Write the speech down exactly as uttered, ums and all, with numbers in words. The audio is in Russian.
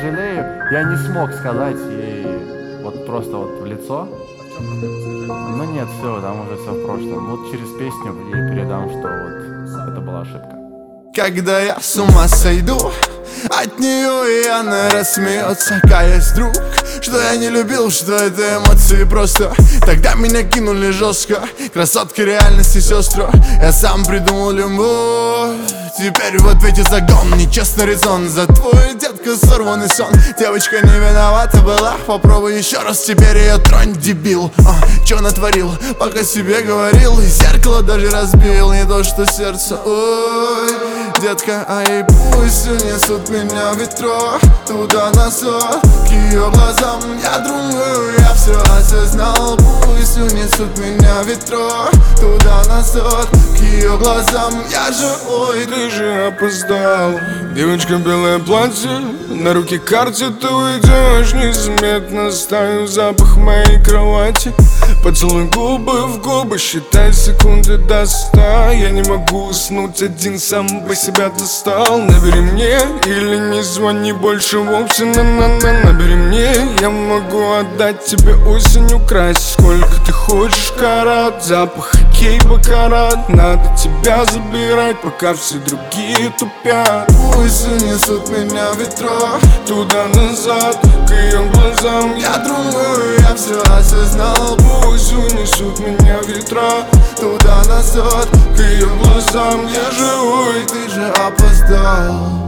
сожалею, я не смог сказать ей вот просто вот в лицо. Ну нет, все, там уже все в прошлом. Вот через песню ей передам, что вот это была ошибка. Когда я с ума сойду от нее, и она рассмеется, каясь вдруг, что я не любил, что это эмоции просто. Тогда меня кинули жестко, красотка реальности сестру. Я сам придумал любовь. Теперь в ответе загон, нечестный резон. За твой, детка, сорванный сон. Девочка не виновата была, попробуй еще раз, теперь ее тронь, дебил. а, Че натворил, пока себе говорил, и зеркало даже разбил, не то что сердце. Ой, детка, ай, пусть унесут меня в ветро туда-назад, к ее глазам. Я думаю, я все осознал. Пусть унесут меня в ветро туда-назад, к ее глазам. Я же, ой, ты же опоздал. Девочка, белое платье, на руки карте, ты уйдешь незаметно. Стаю запах моей кровати, поцелуй губы в губы, считай секунды до ста. Я не могу уснуть один, сам по себя достал. Набери мне или не звони больше вовсе, на-на-на. Набери мне, я могу отдать тебе осень, украсть сколько ты хочешь карат. Запах хоккей, бакарат, надо тебя забирать, пока все другие тупят. Пусть унесут меня в ветро туда-назад, к ее глазам. Я думаю, я все осознал. Пусть унесут меня ветра туда-назад, к ее глазам. Я живой, ты же опоздал.